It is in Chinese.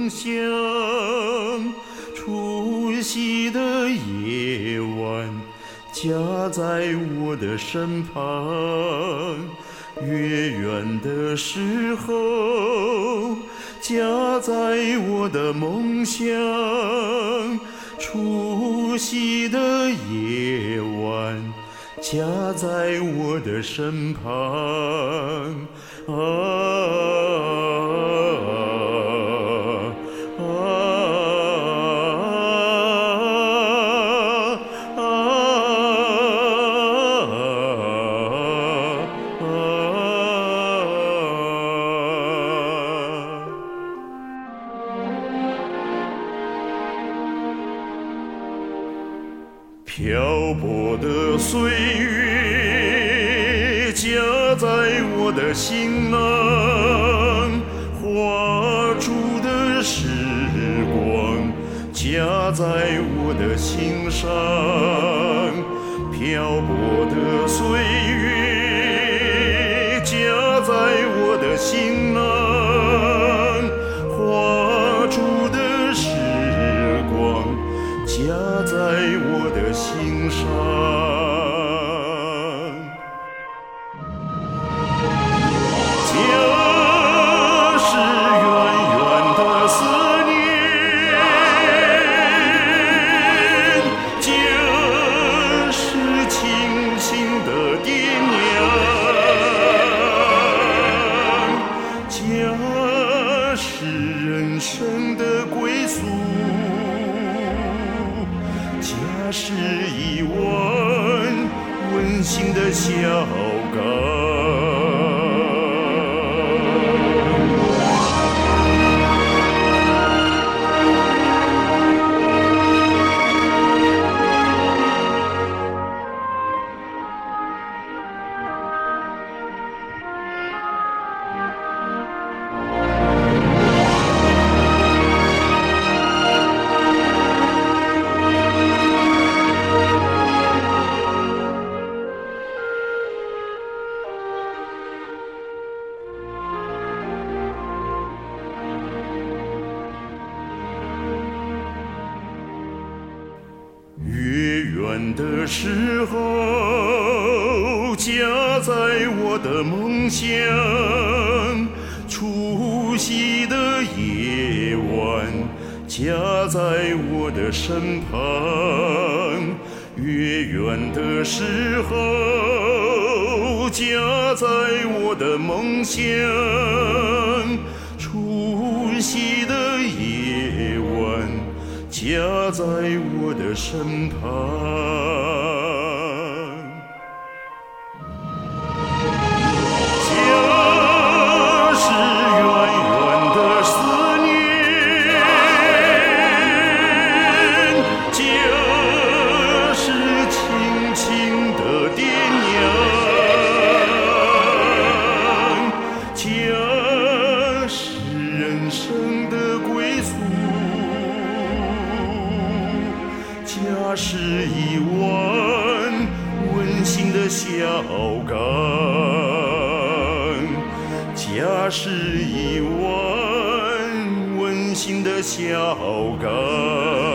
梦想。除夕的夜晚，家在我的身旁。月圆的时候，家在我的梦乡。除夕的夜晚，家在我的身旁。漂泊的岁月，夹在我的行囊；画出的时光，夹在我的心上。漂泊的岁月，夹在我的行囊；画出的时光，夹在我的心上。家是远远的思念，家是亲亲的爹娘，家是人生的归宿，家是一碗温馨的小缸。月圆的时候，家在我的梦乡。除夕的夜晚，家在我的身旁。月圆的时候，家在我的梦乡。除夕的夜晚，家在我的身旁。家是远远的思念，家是亲亲的爹娘，家是人生的归宿，家是一碗温馨的小缸，家是一碗温馨的小缸。